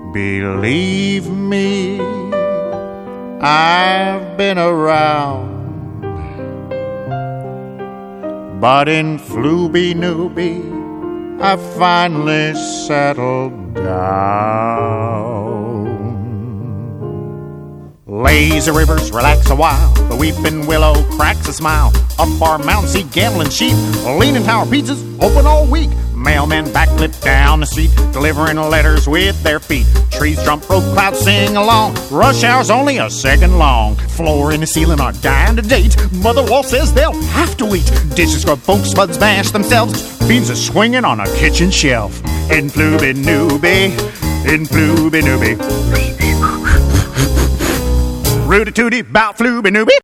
Believe me, I've been around, but in Flooby Nooby I finally settled down. Lazy rivers relax a while, the weeping willow cracks a smile. Up our mountain, see gambling sheep, Leaning Tower pizzas open all week. Mailmen backlit down the street, delivering letters with their feet. Trees jump rope, clouds sing along. Rush hour's only a second long. Floor and the ceiling are dying to date. Mother Wall says they'll have to eat. Dishes scrub, folks spuds bash themselves. Beans are swinging on a kitchen shelf. In Flooby Nooby, in Flooby Nooby. Rooty tooty bout Flooby Nooby.